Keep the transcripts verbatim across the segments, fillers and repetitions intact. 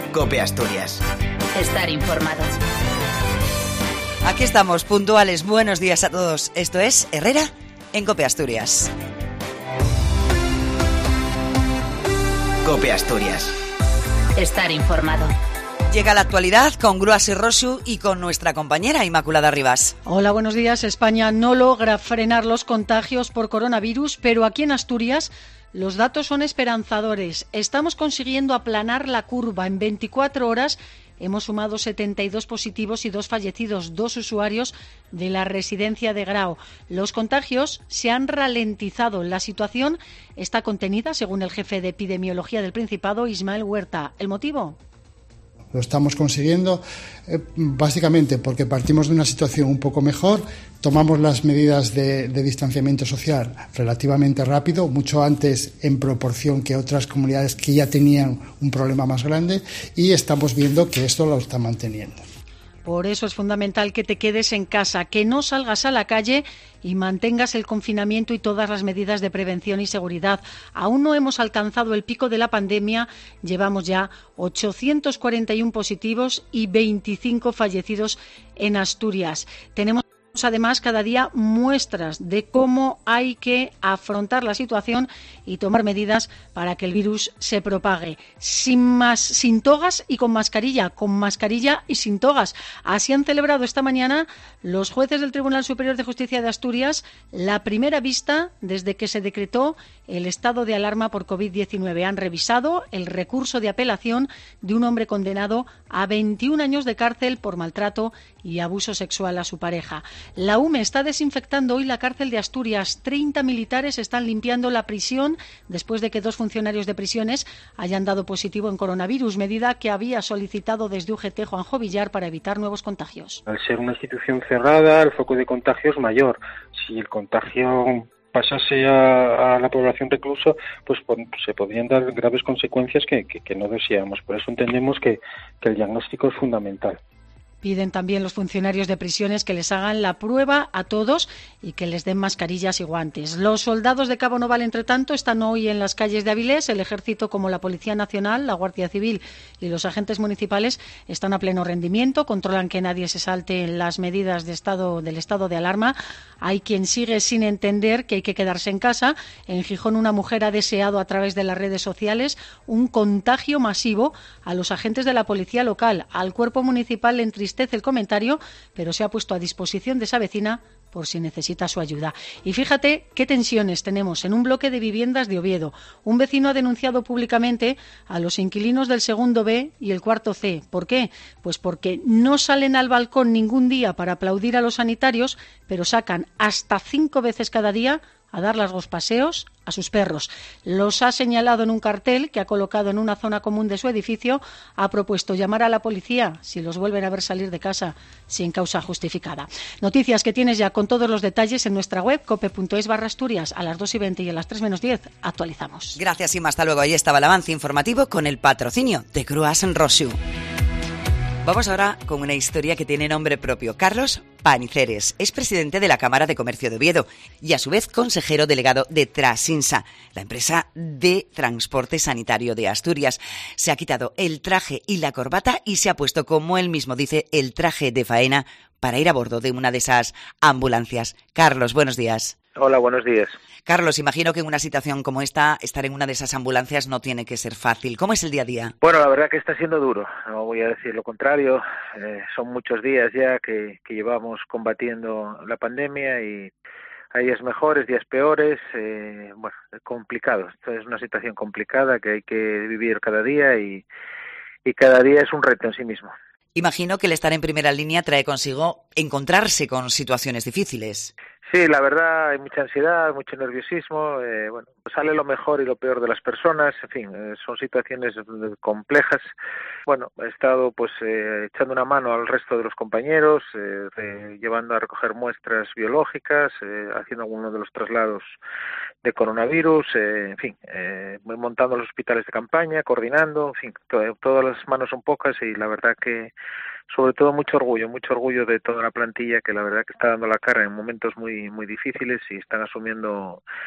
COPE Asturias. Estar informado. Aquí estamos, puntuales. Buenos días a todos. Esto es Herrera en COPE Asturias. COPE Asturias. Estar informado. Llega la actualidad con Gruas y Rosu y con nuestra compañera Inmaculada Rivas. Hola, buenos días. España no logra frenar los contagios por coronavirus, pero aquí en Asturias los datos son esperanzadores. Estamos consiguiendo aplanar la curva. En veinticuatro horas hemos sumado setenta y dos positivos y dos fallecidos, dos usuarios de la residencia de Grao. Los contagios se han ralentizado. La situación está contenida, según el jefe de epidemiología del Principado, Ismael Huerta. ¿El motivo? Lo estamos consiguiendo eh, básicamente porque partimos de una situación un poco mejor, tomamos las medidas de, de distanciamiento social relativamente rápido, mucho antes en proporción que otras comunidades que ya tenían un problema más grande, y estamos viendo que esto lo está manteniendo. Por eso es fundamental que te quedes en casa, que no salgas a la calle y mantengas el confinamiento y todas las medidas de prevención y seguridad. Aún no hemos alcanzado el pico de la pandemia, llevamos ya ochocientos cuarenta y uno positivos y veinticinco fallecidos en Asturias. Tenemos además cada día muestras de cómo hay que afrontar la situación y tomar medidas para que el virus se propague. Sin más, sin togas y con mascarilla, con mascarilla y sin togas. Así han celebrado esta mañana los jueces del Tribunal Superior de Justicia de Asturias la primera vista desde que se decretó el estado de alarma por covid diecinueve. Han revisado el recurso de apelación de un hombre condenado a veintiún años de cárcel por maltrato y abuso sexual a su pareja. La U M E está desinfectando hoy la cárcel de Asturias. treinta militares están limpiando la prisión después de que dos funcionarios de prisiones hayan dado positivo en coronavirus, medida que había solicitado desde U G T Juanjo Villar para evitar nuevos contagios. Al ser una institución cerrada, el foco de contagio es mayor. Si el contagio pasase a, a la población reclusa, pues por, se podrían dar graves consecuencias que, que, que no deseamos. Por eso entendemos que, que el diagnóstico es fundamental. Piden también los funcionarios de prisiones que les hagan la prueba a todos y que les den mascarillas y guantes. Los soldados de Cabo Noval, entre tanto, están hoy en las calles de Avilés. El Ejército, como la Policía Nacional, la Guardia Civil y los agentes municipales están a pleno rendimiento, controlan que nadie se salte en las medidas de estado, del estado de alarma. Hay quien sigue sin entender que hay que quedarse en casa. En Gijón, una mujer ha deseado a través de las redes sociales un contagio masivo a los agentes de la policía local. Al cuerpo municipal le entristece el comentario, pero se ha puesto a disposición de esa vecina por si necesita su ayuda. Y fíjate qué tensiones tenemos en un bloque de viviendas de Oviedo. Un vecino ha denunciado públicamente a los inquilinos del segundo B y el cuarto C. ¿Por qué? Pues porque no salen al balcón ningún día para aplaudir a los sanitarios, pero sacan hasta cinco veces cada día a dar largos paseos a sus perros. Los ha señalado en un cartel que ha colocado en una zona común de su edificio. Ha propuesto llamar a la policía si los vuelven a ver salir de casa sin causa justificada. Noticias que tienes ya con todos los detalles en nuestra web cope punto es barra Asturias. A las dos y veinte y a las tres menos diez actualizamos. Gracias, Inma. Hasta luego. Ahí estaba el avance informativo con el patrocinio de Gruas y Rosu. Vamos ahora con una historia que tiene nombre propio. Carlos Paniceres es presidente de la Cámara de Comercio de Oviedo y a su vez consejero delegado de Trasinsa, la empresa de transporte sanitario de Asturias. Se ha quitado el traje y la corbata y se ha puesto, como él mismo dice, el traje de faena para ir a bordo de una de esas ambulancias. Carlos, buenos días. Hola, buenos días. Carlos, imagino que en una situación como esta, estar en una de esas ambulancias no tiene que ser fácil. ¿Cómo es el día a día? Bueno, la verdad que está siendo duro, no voy a decir lo contrario. Eh, son muchos días ya que, que llevamos combatiendo la pandemia y hay días mejores, días peores, eh, bueno, complicado. Esto es una situación complicada que hay que vivir cada día y, y cada día es un reto en sí mismo. Imagino que el estar en primera línea trae consigo encontrarse con situaciones difíciles. Sí, la verdad hay mucha ansiedad, mucho nerviosismo, eh, bueno, sale lo mejor y lo peor de las personas, en fin, eh, son situaciones complejas. Bueno, he estado pues eh, echando una mano al resto de los compañeros, eh, de, llevando a recoger muestras biológicas, eh, haciendo algunos de los traslados de coronavirus, eh, en fin, eh, montando los hospitales de campaña, coordinando, en fin, to- todas las manos son pocas y la verdad que sobre todo mucho orgullo, mucho orgullo de toda la plantilla que la verdad que está dando la cara en momentos muy muy difíciles y están asumiendo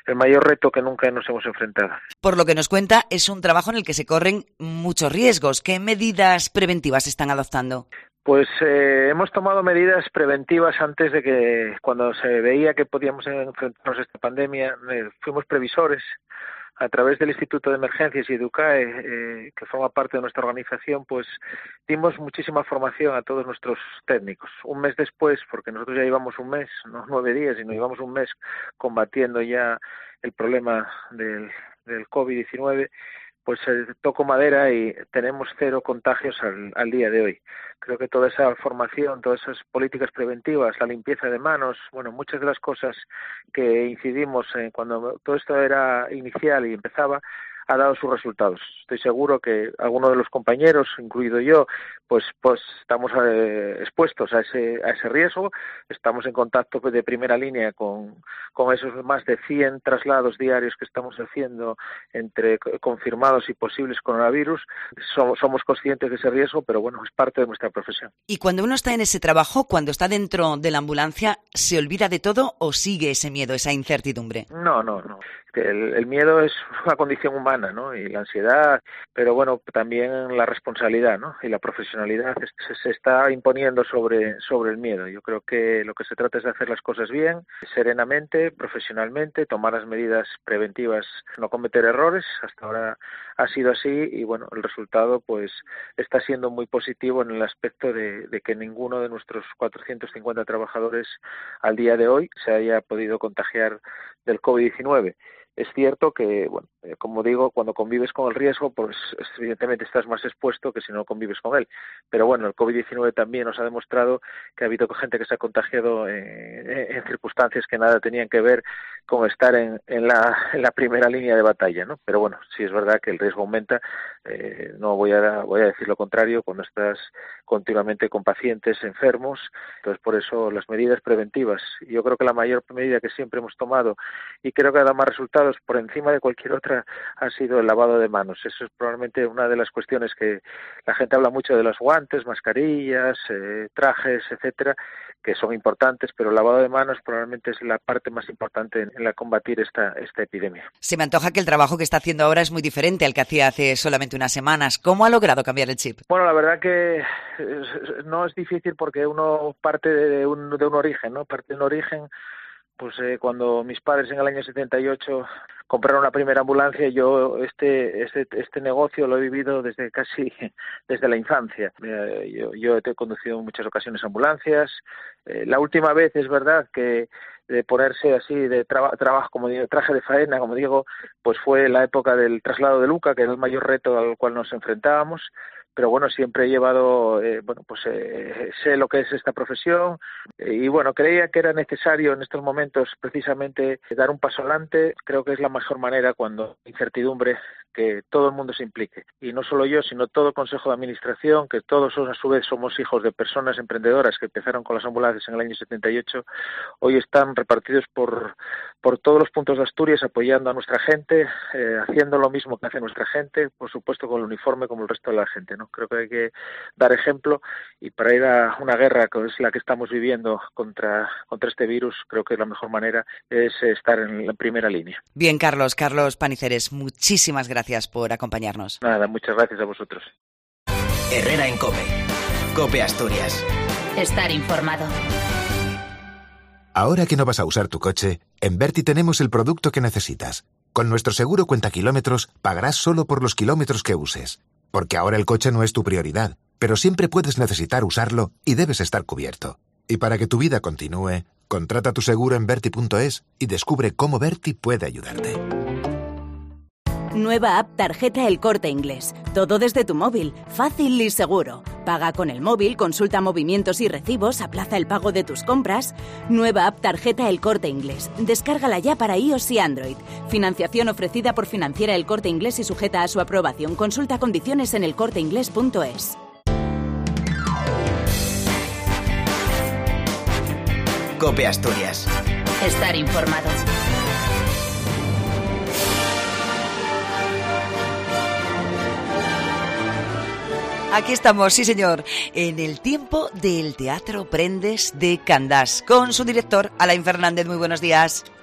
el mayor reto que nunca nos hemos enfrentado. Por lo que nos cuenta, es un trabajo en el que se corren muchos riesgos. ¿Qué medidas preventivas están adoptando? Pues eh, hemos tomado medidas preventivas antes de que, cuando se veía que podíamos enfrentarnos a esta pandemia, eh, fuimos previsores. A través del Instituto de Emergencias y Educae, eh, que forma parte de nuestra organización, pues dimos muchísima formación a todos nuestros técnicos. Un mes después, porque nosotros ya llevamos un mes, no nueve días, sino llevamos un mes combatiendo ya el problema del, del COVID diecinueve, pues eh, toco madera y tenemos cero contagios al, al día de hoy. Creo que toda esa formación, todas esas políticas preventivas, la limpieza de manos, bueno, muchas de las cosas que incidimos en cuando todo esto era inicial y empezaba, ha dado sus resultados. Estoy seguro que algunos de los compañeros, incluido yo, pues pues estamos eh, expuestos a ese a ese riesgo. Estamos en contacto de primera línea con con esos más de cien traslados diarios que estamos haciendo entre confirmados y posibles coronavirus. Somos, somos conscientes de ese riesgo, pero bueno, es parte de nuestra profesión. Y cuando uno está en ese trabajo, cuando está dentro de la ambulancia, ¿se olvida de todo o sigue ese miedo, esa incertidumbre? No, no, no. El, el miedo es una condición humana, ¿no? Y la ansiedad, pero bueno, también la responsabilidad, ¿no? Y la profesionalidad se, se está imponiendo sobre, sobre el miedo. Yo creo que lo que se trata es de hacer las cosas bien, serenamente, profesionalmente, tomar las medidas preventivas, no cometer errores. Hasta ahora ha sido así y bueno, el resultado pues está siendo muy positivo en el aspecto de, de que ninguno de nuestros cuatrocientos cincuenta trabajadores al día de hoy se haya podido contagiar del COVID diecinueve. Es cierto que, bueno, eh, como digo, cuando convives con el riesgo, pues evidentemente estás más expuesto que si no convives con él. Pero bueno, el COVID diecinueve también nos ha demostrado que ha habido gente que se ha contagiado en, en circunstancias que nada tenían que ver con estar en, en, la, en la primera línea de batalla, ¿no? Pero bueno, sí es verdad que el riesgo aumenta. Eh, no voy a, voy a decir lo contrario cuando estás continuamente con pacientes enfermos. Entonces, por eso las medidas preventivas. Yo creo que la mayor medida que siempre hemos tomado y creo que ha dado más resultados por encima de cualquier otra ha sido el lavado de manos. Eso es probablemente una de las cuestiones que la gente habla mucho de los guantes, mascarillas, eh, trajes, etcétera, que son importantes, pero el lavado de manos probablemente es la parte más importante en, en la combatir esta, esta epidemia. Se me antoja que el trabajo que está haciendo ahora es muy diferente al que hacía hace solamente unas semanas. ¿Cómo ha logrado cambiar el chip? Bueno, la verdad que no es difícil porque uno parte de un, de un origen, ¿no? Parte de un origen. Pues eh, cuando mis padres en el año setenta y ocho compraron la primera ambulancia, yo este este este negocio lo he vivido desde casi desde la infancia. Eh, yo, yo he conducido en muchas ocasiones ambulancias. Eh, la última vez es verdad que de ponerse así de traba, trabajo, como digo, traje de faena, como digo, pues fue la época del traslado de Luca, que era el mayor reto al cual nos enfrentábamos. Pero bueno, siempre he llevado, eh, bueno, pues eh, sé lo que es esta profesión eh, y bueno, creía que era necesario en estos momentos precisamente dar un paso adelante. Creo que es la mejor manera cuando hay incertidumbre que todo el mundo se implique. Y no solo yo, sino todo el Consejo de Administración, que todos a su vez somos hijos de personas emprendedoras que empezaron con las ambulancias en el año setenta y ocho, hoy están repartidos por, por todos los puntos de Asturias apoyando a nuestra gente, eh, haciendo lo mismo que hace nuestra gente, por supuesto con el uniforme como el resto de la gente, ¿no? Creo que hay que dar ejemplo y para ir a una guerra que es la que estamos viviendo contra, contra este virus, creo que la mejor manera es estar en la primera línea. Bien, Carlos, Carlos Paniceres, muchísimas gracias por acompañarnos. Nada, muchas gracias a vosotros. Herrera en COPE. COPE Asturias. Estar informado. Ahora que no vas a usar tu coche, en Berti tenemos el producto que necesitas. Con nuestro seguro cuenta kilómetros, pagarás solo por los kilómetros que uses. Porque ahora el coche no es tu prioridad, pero siempre puedes necesitar usarlo y debes estar cubierto. Y para que tu vida continúe, contrata tu seguro en Berti punto es y descubre cómo Berti puede ayudarte. Nueva app Tarjeta El Corte Inglés. Todo desde tu móvil, fácil y seguro. Paga con el móvil, consulta movimientos y recibos, aplaza el pago de tus compras. Nueva app Tarjeta El Corte Inglés. Descárgala ya para iOS y Android. Financiación ofrecida por Financiera El Corte Inglés y sujeta a su aprobación. Consulta condiciones en el corte inglés punto es. COPE Asturias. Estar informado. Aquí estamos, sí señor, en el tiempo del Teatro Prendes de Candás, con su director, Alain Fernández. Muy buenos días.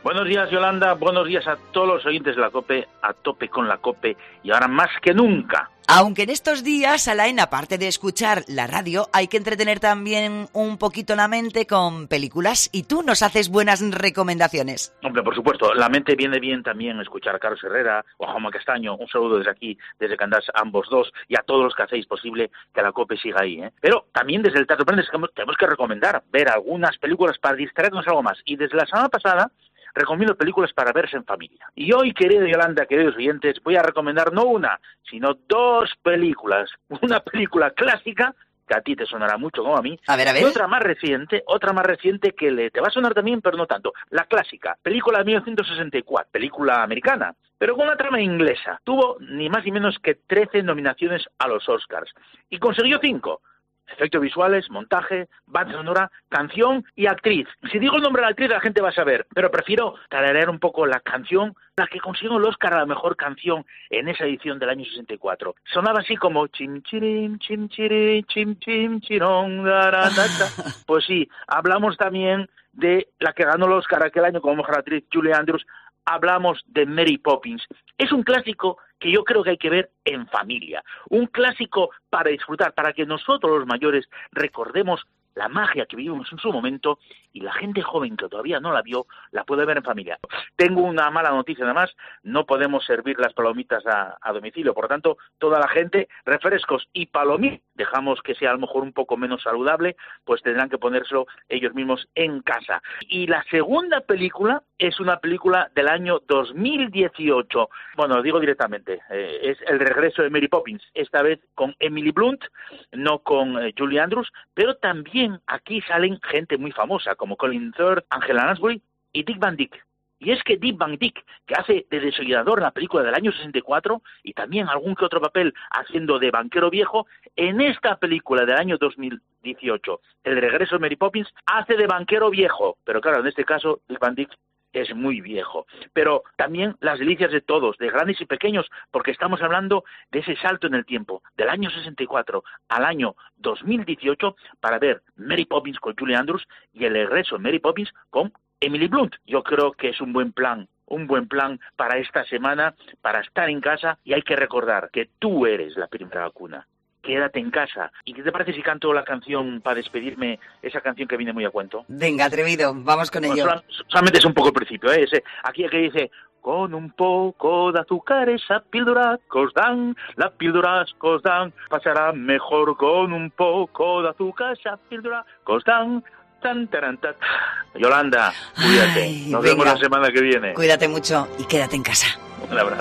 Buenos días, Yolanda, buenos días a todos los oyentes de la COPE, a tope con la COPE y ahora más que nunca. Aunque en estos días, Alain, aparte de escuchar la radio, hay que entretener también un poquito la mente con películas y tú nos haces buenas recomendaciones. Hombre, por supuesto, la mente viene bien también escuchar a Carlos Herrera o a Juanma Castaño. Un saludo desde aquí, desde Candás, a ambos dos y a todos los que hacéis posible que la COPE siga ahí, ¿eh? Pero también desde el Teatro Prendes tenemos que recomendar ver algunas películas para distraernos algo más. Y desde la semana pasada recomiendo películas para verse en familia. Y hoy, querida Yolanda, queridos oyentes, voy a recomendar no una, sino dos películas. Una película clásica, que a ti te sonará mucho como a mí, a ver, a ver. y otra más reciente, otra más reciente que le, te va a sonar también, pero no tanto. La clásica, película de mil novecientos sesenta y cuatro, película americana, pero con una trama inglesa. Tuvo ni más ni menos que trece nominaciones a los Oscars y consiguió cinco. Efectos visuales, montaje, banda sonora, canción y actriz. Si digo el nombre de la actriz la gente va a saber, pero prefiero tararear un poco la canción, la que consiguió el Oscar a la mejor canción en esa edición del año sesenta y cuatro. Sonaba así como chim chirim, chim chirim, chim chim chirón, da, da, da, da. Pues sí, hablamos también de la que ganó el Oscar aquel año como mejor actriz, Julie Andrews. Hablamos de Mary Poppins. Es un clásico que yo creo que hay que ver en familia. Un clásico para disfrutar, para que nosotros los mayores recordemos la magia que vivimos en su momento y la gente joven que todavía no la vio la puede ver en familia. Tengo una mala noticia además, no podemos servir las palomitas a, a domicilio, por lo tanto, toda la gente, refrescos y palomitas, dejamos que sea a lo mejor un poco menos saludable, pues tendrán que ponérselo ellos mismos en casa. Y la segunda película es una película del año dos mil dieciocho. Bueno, lo digo directamente, eh, es El regreso de Mary Poppins, esta vez con Emily Blunt, no con eh, Julie Andrews, pero también aquí salen gente muy famosa como Colin Firth, Angela Lansbury y Dick Van Dyke. Y es que Dick Van Dyke, que hace de desollador en la película del año sesenta y cuatro y también algún que otro papel haciendo de banquero viejo, en esta película del año dos mil dieciocho, El regreso de Mary Poppins, hace de banquero viejo. Pero claro, en este caso, Dick Van Dyke es muy viejo, pero también las delicias de todos, de grandes y pequeños, porque estamos hablando de ese salto en el tiempo, del año sesenta y cuatro al año dos mil dieciocho, para ver Mary Poppins con Julie Andrews y El regreso de Mary Poppins con Emily Blunt. Yo creo que es un buen plan, un buen plan para esta semana, para estar en casa, y hay que recordar que tú eres la primera vacuna. Quédate en casa. ¿Y qué te parece si canto la canción para despedirme, esa canción que viene muy a cuento? Venga, atrevido, vamos con bueno, ello. Solamente, solamente es un poco el principio, ¿eh? Ese, aquí el que dice, con un poco de azúcar esa píldora que os dan, la píldora que os dan, pasará mejor con un poco de azúcar esa píldora que os dan. Tan, taran, tan. Yolanda, cuídate. Ay, Nos venga. vemos la semana que viene. Cuídate mucho y quédate en casa. Un abrazo.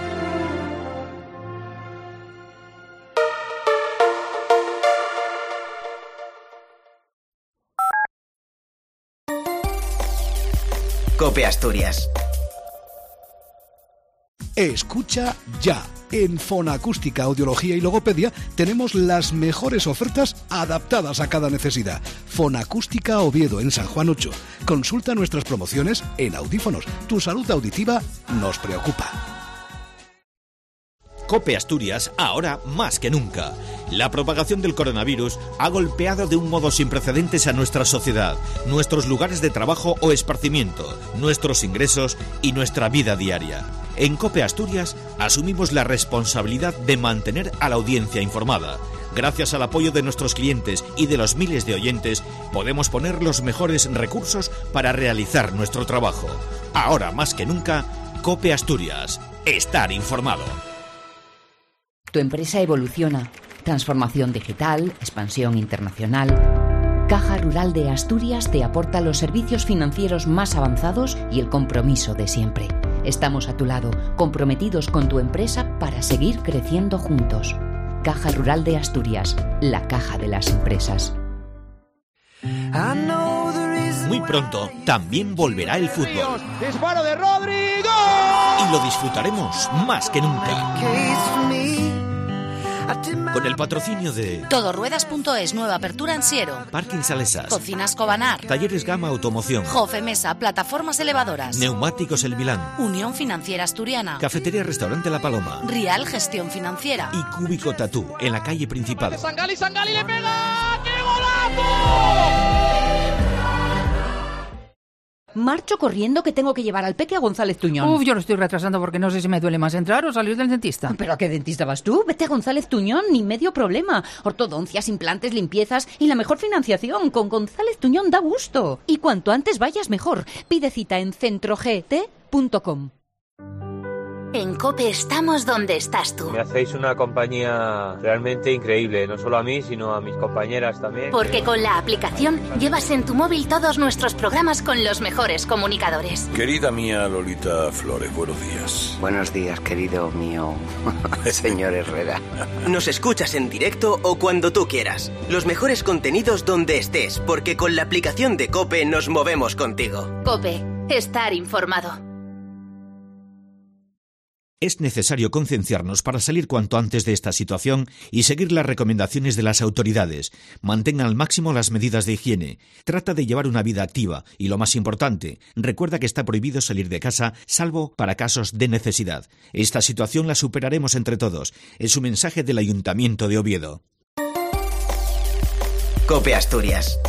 COPE Asturias. Escucha ya. En Fonoacústica, Audiología y Logopedia tenemos las mejores ofertas adaptadas a cada necesidad. Fonoacústica Oviedo en San Juan ocho. Consulta nuestras promociones en audífonos. Tu salud auditiva nos preocupa. COPE Asturias, ahora más que nunca. La propagación del coronavirus ha golpeado de un modo sin precedentes a nuestra sociedad, nuestros lugares de trabajo o esparcimiento, nuestros ingresos y nuestra vida diaria. En COPE Asturias asumimos la responsabilidad de mantener a la audiencia informada. Gracias al apoyo de nuestros clientes y de los miles de oyentes, podemos poner los mejores recursos para realizar nuestro trabajo. Ahora más que nunca, COPE Asturias. Estar informado. Tu empresa evoluciona. Transformación digital, expansión internacional. Caja Rural de Asturias te aporta los servicios financieros más avanzados y el compromiso de siempre. Estamos a tu lado, comprometidos con tu empresa para seguir creciendo juntos. Caja Rural de Asturias, la caja de las empresas. Muy pronto también volverá el fútbol. ¡Disparo de Rodrigo! Y lo disfrutaremos más que nunca. Con el patrocinio de Todoruedas punto es, nueva apertura en Siero. Parking Salesas. Cocinas Cobanar. Talleres Gama Automoción. Jofe Mesa, plataformas elevadoras. Neumáticos El Milán. Unión Financiera Asturiana. Cafetería Restaurante La Paloma. Rial Gestión Financiera. Y Cúbico Tatú, en la calle Principado. Sangali, Sangali le pega. ¡Qué golazo! Marcho corriendo que tengo que llevar al peque a González Tuñón. Uf, yo lo estoy retrasando porque no sé si me duele más entrar o salir del dentista. ¿Pero a qué dentista vas tú? Vete a González Tuñón, ni medio problema. Ortodoncias, implantes, limpiezas y la mejor financiación. Con González Tuñón da gusto. Y cuanto antes vayas mejor. Pide cita en centro g t punto com. En COPE estamos donde estás tú. Me hacéis una compañía realmente increíble, no solo a mí, sino a mis compañeras también. Porque con la aplicación llevas en tu móvil todos nuestros programas con los mejores comunicadores. Querida mía Lolita Flores, buenos días. Buenos días, querido mío señor Herrera. Nos escuchas en directo o cuando tú quieras. Los mejores contenidos donde estés, porque con la aplicación de COPE nos movemos contigo. COPE, estar informado. Es necesario concienciarnos para salir cuanto antes de esta situación y seguir las recomendaciones de las autoridades. Mantenga al máximo las medidas de higiene. Trata de llevar una vida activa y, lo más importante, recuerda que está prohibido salir de casa salvo para casos de necesidad. Esta situación la superaremos entre todos. Es un mensaje del Ayuntamiento de Oviedo. COPE Asturias.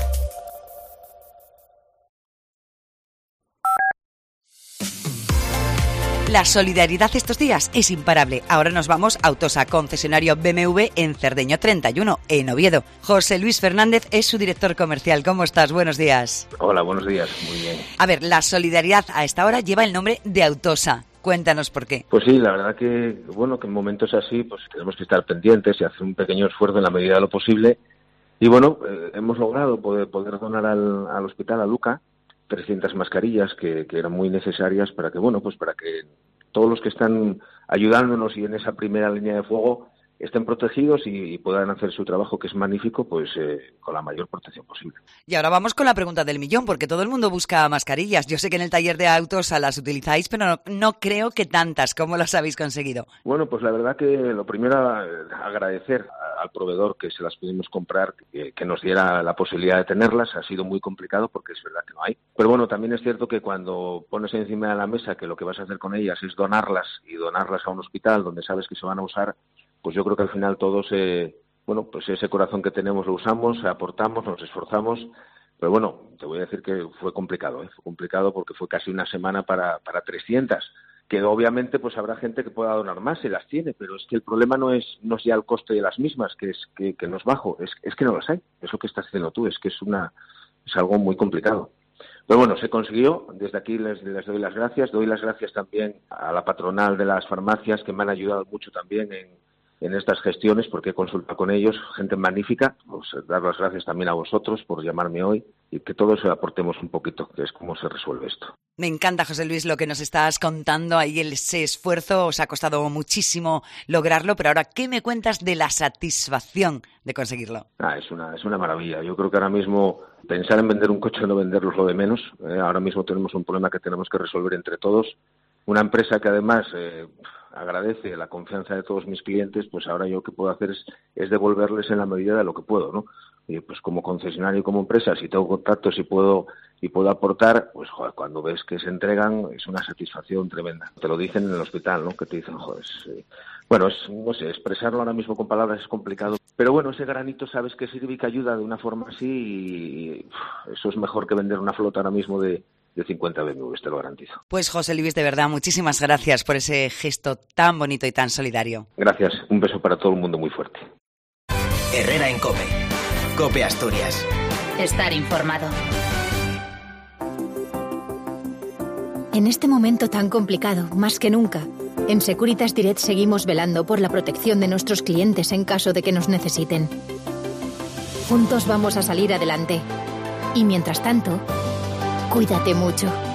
La solidaridad estos días es imparable. Ahora nos vamos a Autosa, concesionario B M W en Cerdeño treinta y uno, en Oviedo. José Luis Fernández es su director comercial. ¿Cómo estás? Buenos días. Hola, buenos días. Muy bien. A ver, la solidaridad a esta hora lleva el nombre de Autosa. Cuéntanos por qué. Pues sí, la verdad que, bueno, que en momentos así pues tenemos que estar pendientes y hacer un pequeño esfuerzo en la medida de lo posible. Y bueno, eh, hemos logrado poder, poder donar al, al hospital, a Luca, trescientas mascarillas que, que eran muy necesarias para que, bueno, pues para que todos los que están ayudándonos y en esa primera línea de fuego estén protegidos y, y puedan hacer su trabajo, que es magnífico, pues eh, con la mayor protección posible. Y ahora vamos con la pregunta del millón, porque todo el mundo busca mascarillas. Yo sé que en el taller de Autosa las utilizáis, pero no, no creo que tantas. ¿Cómo las habéis conseguido? Bueno, pues la verdad que lo primero, agradecer al proveedor que se las pudimos comprar, que, que nos diera la posibilidad de tenerlas. Ha sido muy complicado porque es verdad que no hay. Pero bueno, también es cierto que cuando pones encima de la mesa que lo que vas a hacer con ellas es donarlas y donarlas a un hospital donde sabes que se van a usar, pues yo creo que al final todos, eh, bueno, pues ese corazón que tenemos lo usamos, aportamos, nos esforzamos. Pero bueno, te voy a decir que fue complicado, ¿eh? Fue complicado porque fue casi una semana para, para trescientas. Que obviamente pues habrá gente que pueda donar más, se las tiene, pero es que el problema no es no es ya el coste de las mismas, que es que, que no es bajo, es, es que no las hay. Es lo que estás haciendo tú, es que es una es algo muy complicado. Pero bueno, se consiguió. Desde aquí les, les doy las gracias. Doy las gracias también a la patronal de las farmacias, que me han ayudado mucho también en, en estas gestiones, porque he consultado con ellos, gente magnífica. Pues dar las gracias también a vosotros por llamarme hoy y que todos aportemos un poquito, que es cómo se resuelve esto. Me encanta, José Luis, lo que nos estás contando. Ahí ese esfuerzo os ha costado muchísimo lograrlo, pero ahora, ¿qué me cuentas de la satisfacción de conseguirlo? Ah, es una es una maravilla. Yo creo que ahora mismo pensar en vender un coche o no venderlo es lo de menos. Eh, ahora mismo tenemos un problema que tenemos que resolver entre todos. Una empresa que además eh, agradece la confianza de todos mis clientes, pues ahora yo lo que puedo hacer es, es devolverles en la medida de lo que puedo, ¿no? Y pues como concesionario y como empresa, si tengo contactos y puedo y puedo aportar, pues joder, cuando ves que se entregan es una satisfacción tremenda. Te lo dicen en el hospital, ¿no? Que te dicen, joder, es, bueno, es, no sé, expresarlo ahora mismo con palabras es complicado, pero bueno, ese granito sabes que sirve y que ayuda de una forma así y uf, eso es mejor que vender una flota ahora mismo de de cincuenta B M Ws, te lo garantizo. Pues José Luis, de verdad, muchísimas gracias por ese gesto tan bonito y tan solidario. Gracias, un beso para todo el mundo muy fuerte. Herrera en COPE. COPE Asturias. Estar informado. En este momento tan complicado, más que nunca, en Securitas Direct seguimos velando por la protección de nuestros clientes en caso de que nos necesiten. Juntos vamos a salir adelante. Y mientras tanto, cuídate mucho.